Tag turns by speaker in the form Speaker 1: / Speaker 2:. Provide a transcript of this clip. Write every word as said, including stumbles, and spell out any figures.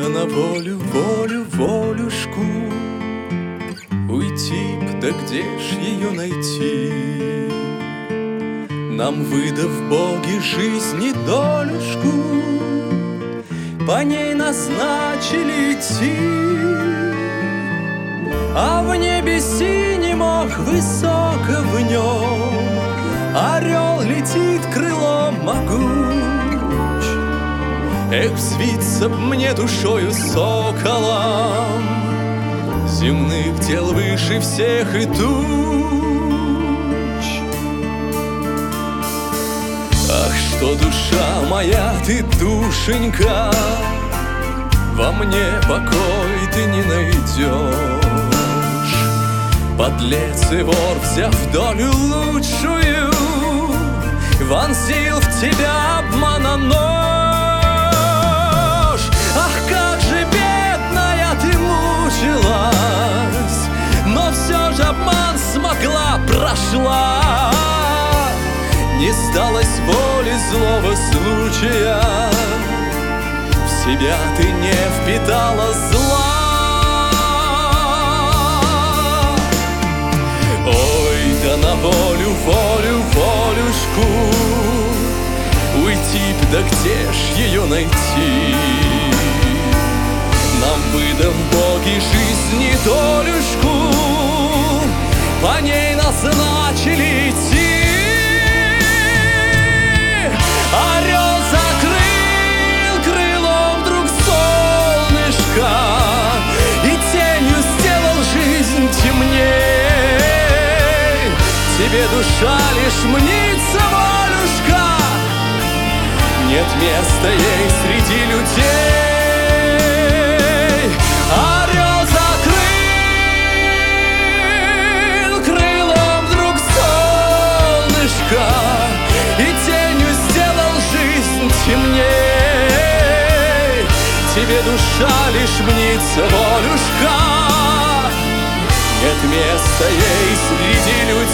Speaker 1: на волю, волю, волюшку. Уйти б, да где ж ее найти? Нам, выдав боги жизни долюшку, по ней назначили идти. А в небе синем, ох, высоко в нем орел летит крылом могуч. Эх, взвиться б мне душою соколом, земных дел выше всех и туч. Ах, что душа моя, ты, душенька, во мне покой ты не найдешь. Подлец и вор, взяв долю лучшую, вонзил в тебя обмана нож. Ах, как же бедная ты мучилась, но все же обман смогла, прошла. Не сдалась воли злого случая, в себя ты не впитала зла. Ой, да на волю, волю, волюшку уйти б, да где ж ее найти? Нам, выдав боги жизни долюшку, по ней назначили идти. Орел закрыл крылом вдруг солнышко и тенью сделал жизнь темней. Тебе душа лишь мнится, волюшка, нет места ей среди людей. Орел закрыл крылом вдруг солнышко и тенью сделал жизнь темней. Тебе душа лишь мнится, волюшка, нет места ей среди людей.